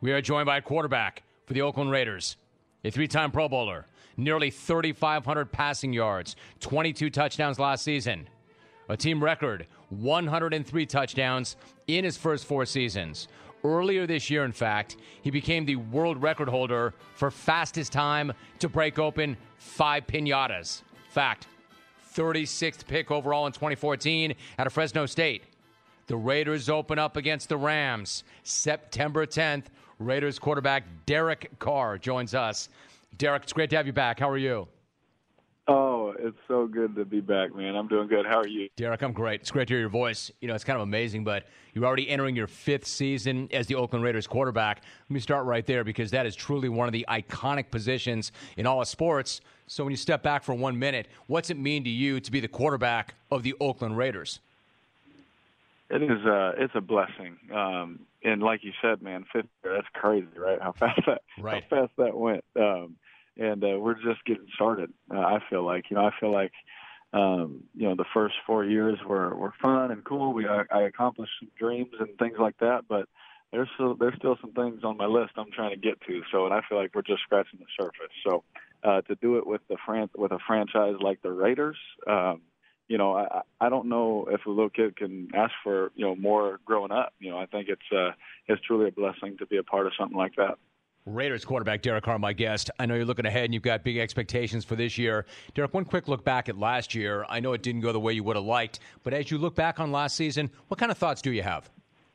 We are joined by a quarterback for the Oakland Raiders, a three-time Pro Bowler, nearly 3,500 passing yards, 22 touchdowns last season, a team record 103 touchdowns in his first 4 seasons. Earlier this year, in fact, he became the world record holder for fastest time to break open 5 piñatas. Fact, 36th pick overall in 2014 out of Fresno State. The Raiders open up against the Rams September 10th. Raiders quarterback Derek Carr joins us. Derek, it's great to have you back. How are you? Oh, it's so good to be back, man. I'm doing good. How are you? Derek, I'm great. It's great to hear your voice. You know, it's kind of amazing, but you're already entering your 5th season as the Oakland Raiders quarterback. Let me start right there because that is truly one of the iconic positions in all of sports. So when you step back for 1 minute, what's it mean to you to be the quarterback of the Oakland Raiders? It is. It's a blessing. And like you said, man, 5th year, that's crazy, right? How fast that went. And we're just getting started. I feel like, the first 4 years were fun and cool. I accomplished some dreams and things like that, but there's still some things on my list I'm trying to get to. So, and I feel like we're just scratching the surface. So, to do it with a franchise like the Raiders, I don't know if a little kid can ask for more growing up. I think it's truly a blessing to be a part of something like that. Raiders quarterback Derek Carr, my guest. I know you're looking ahead and you've got big expectations for this year. Derek, one quick look back at last year. I know it didn't go the way you would have liked, but as you look back on last season, what kind of thoughts do you have?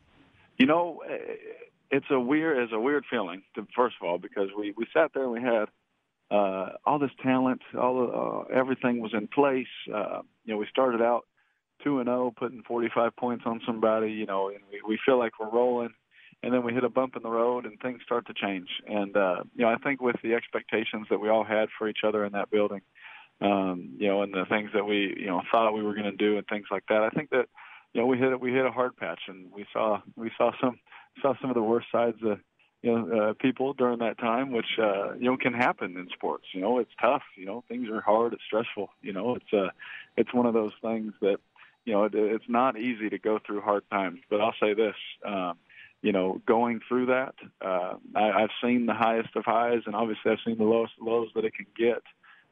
It's a weird feeling, first of all, because we sat there and we had all this talent, everything was in place. We started out 2-0, putting 45 points on somebody, and we feel like we're rolling. And then we hit a bump in the road and things start to change. And, I think with the expectations that we all had for each other in that building, and the things that we, thought we were going to do and things like that, I think that, we hit a hard patch and we saw some of the worst sides of, people during that time, which, can happen in sports. It's tough, things are hard, it's stressful, it's one of those things that, it's not easy to go through hard times, but I'll say this, going through that, I've seen the highest of highs, and obviously I've seen the lowest of lows that it can get.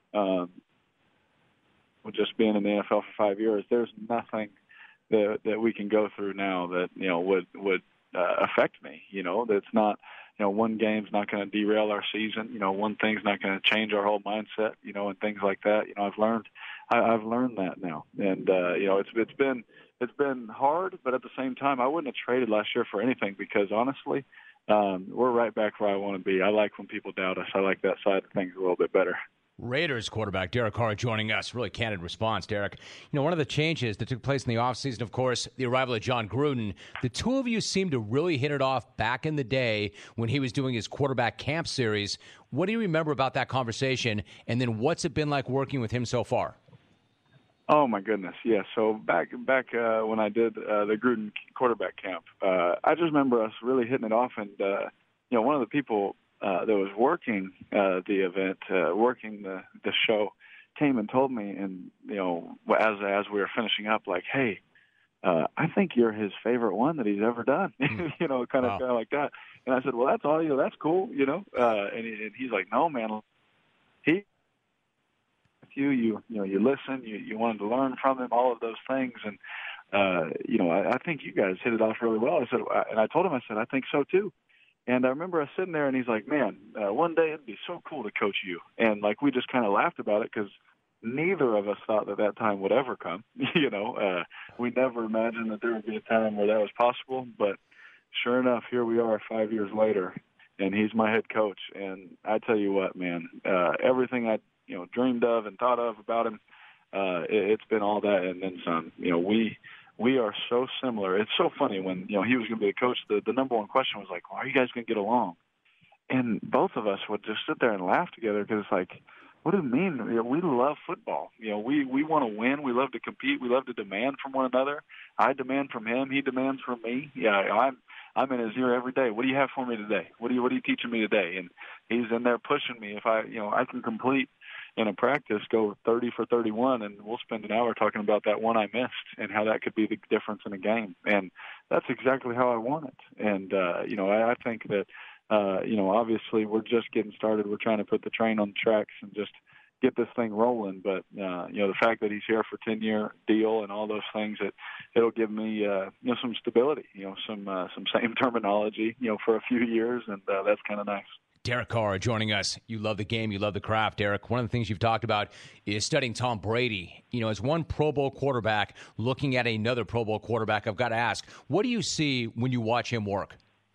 With just being in the NFL for 5 years, there's nothing that we can go through now that would affect me. That's not. One game's not going to derail our season. One thing's not going to change our whole mindset. And things like that. I've learned that now, and it's been hard, but at the same time, I wouldn't have traded last year for anything because honestly, we're right back where I want to be. I like when people doubt us. I like that side of things a little bit better. Raiders quarterback Derek Carr joining us. Really candid response, Derek. One of the changes that took place in the offseason, of course, the arrival of John Gruden. The two of you seemed to really hit it off back in the day when he was doing his quarterback camp series. What do you remember about that conversation? And then what's it been like working with him so far? Oh, my goodness, yeah. So back when I did the Gruden quarterback camp, I just remember us really hitting it off. And, one of the people that was working the event, working the show, came and told me, and, as we were finishing up, like, hey, I think you're his favorite one that he's ever done, kind of like that. And I said, well, that's all, that's cool, and he's like, no, man, you listen, you wanted to learn from him, all of those things. And, I think you guys hit it off really well. I said, and I told him, I think so too. And I remember us sitting there and he's like, man, one day it'd be so cool to coach you. And like, we just kind of laughed about it because neither of us thought that time would ever come. We never imagined that there would be a time where that was possible, but sure enough, here we are 5 years later and he's my head coach. And I tell you what, man, everything I dreamed of and thought of about him, it's been all that and then some. We are so similar. It's so funny when he was going to be the coach. The number one question was like, "Well, are you guys going to get along?" And both of us would just sit there and laugh together because it's like, what do you mean? We love football. We want to win. We love to compete. We love to demand from one another. I demand from him. He demands from me. Yeah, I'm in his ear every day. What do you have for me today? What are you teaching me today? And he's in there pushing me. If I can complete in a practice, go 30 for 31, and we'll spend an hour talking about that one I missed and how that could be the difference in a game. And that's exactly how I want it. And, I think that Obviously we're just getting started. We're trying to put the train on the tracks and just get this thing rolling. But, the fact that he's here for 10-year deal and all those things, it'll give me, some stability, some same terminology, for a few years. And that's kind of nice. Derek Carr joining us. You love the game. You love the craft, Derek. One of the things you've talked about is studying Tom Brady. As one Pro Bowl quarterback looking at another Pro Bowl quarterback, I've got to ask, what do you see when you watch him work?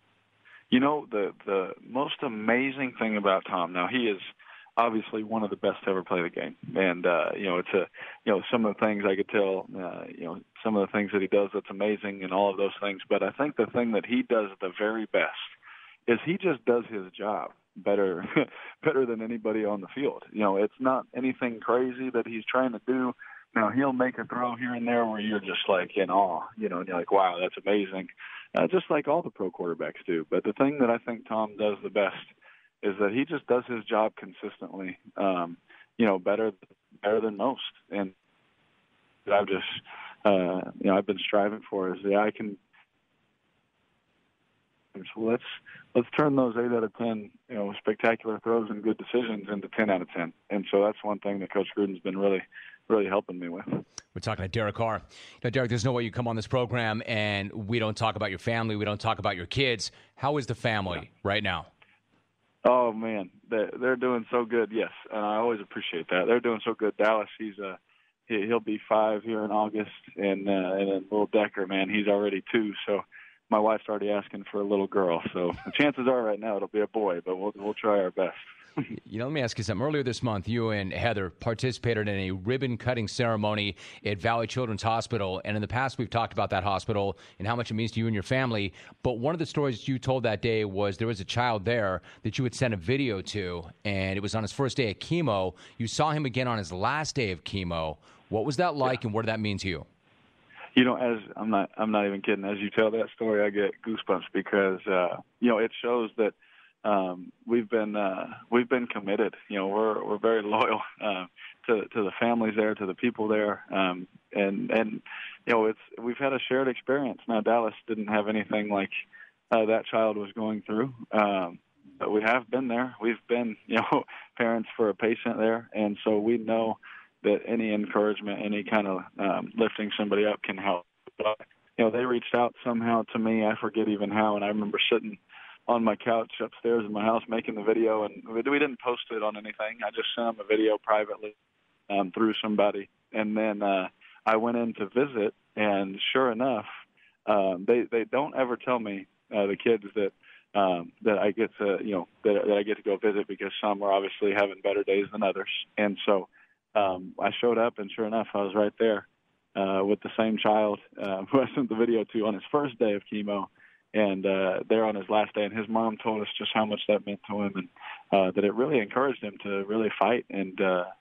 The most amazing thing about Tom, now he is obviously one of the best to ever play the game. And, some of the things I could tell, some of the things that he does that's amazing and all of those things. But I think the thing that he does the very best is he just does his job better than anybody on the field. It's not anything crazy that he's trying to do. Now, he'll make a throw here and there where you're just like in awe, and you're like, wow, that's amazing, just like all the pro quarterbacks do. But the thing that I think Tom does the best is that he just does his job consistently, better than most. And I've just, I've been striving for is I can. So let's turn those 8 out of 10, spectacular throws and good decisions into 10 out of 10. And so that's one thing that Coach Gruden's been really, really helping me with. We're talking to Derek Carr. Derek, there's no way you come on this program and we don't talk about your family. We don't talk about your kids. How is the family right now? Oh man, they're doing so good. Yes, and I always appreciate that. They're doing so good. Dallas, he'll be 5 here in August, and then little Decker, man, he's already 2. So my wife's already asking for a little girl. So the chances are right now it'll be a boy, but we'll try our best. Let me ask you something. Earlier this month, you and Heather participated in a ribbon-cutting ceremony at Valley Children's Hospital. And in the past, we've talked about that hospital and how much it means to you and your family. But one of the stories you told that day was there was a child there that you had sent a video to, and it was on his first day of chemo. You saw him again on his last day of chemo. What was that like, and what did that mean to you? As I'm not even kidding. As you tell that story, I get goosebumps because it shows that we've been committed. We're very loyal to the families there, to the people there, and we've had a shared experience. Now Dallas didn't have anything like that child was going through, but we have been there. We've been parents for a patient there, and so we know that any encouragement, any kind of lifting somebody up can help. But, they reached out somehow to me. I forget even how, and I remember sitting on my couch upstairs in my house making the video, and we didn't post it on anything. I just sent them a video privately through somebody, and then I went in to visit, and sure enough, they don't ever tell me the kids that I get to that I get to go visit, because some are obviously having better days than others, and so I showed up, and sure enough, I was right there with the same child who I sent the video to on his first day of chemo. And there on his last day, and his mom told us just how much that meant to him, and that it really encouraged him to really fight. And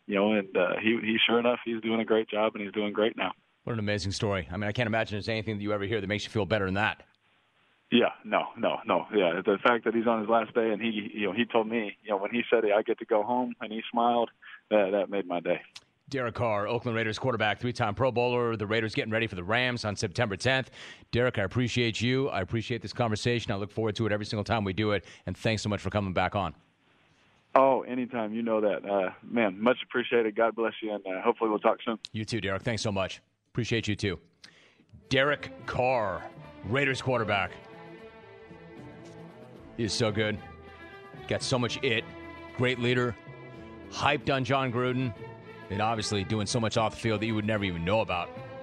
he sure enough, he's doing a great job, and he's doing great now. What an amazing story! I mean, I can't imagine there's anything that you ever hear that makes you feel better than that. Yeah, no. Yeah, the fact that he's on his last day, and he told me, when he said I get to go home, and he smiled, that made my day. Derek Carr, Oakland Raiders quarterback, 3-time Pro Bowler. The Raiders getting ready for the Rams on September 10th. Derek, I appreciate you. I appreciate this conversation. I look forward to it every single time we do it. And thanks so much for coming back on. Oh, anytime. You know that. Man, much appreciated. God bless you, and hopefully we'll talk soon. You too, Derek. Thanks so much. Appreciate you too. Derek Carr, Raiders quarterback. He is so good. Got so much it. Great leader. Hyped on John Gruden. And obviously doing so much off the field that you would never even know about.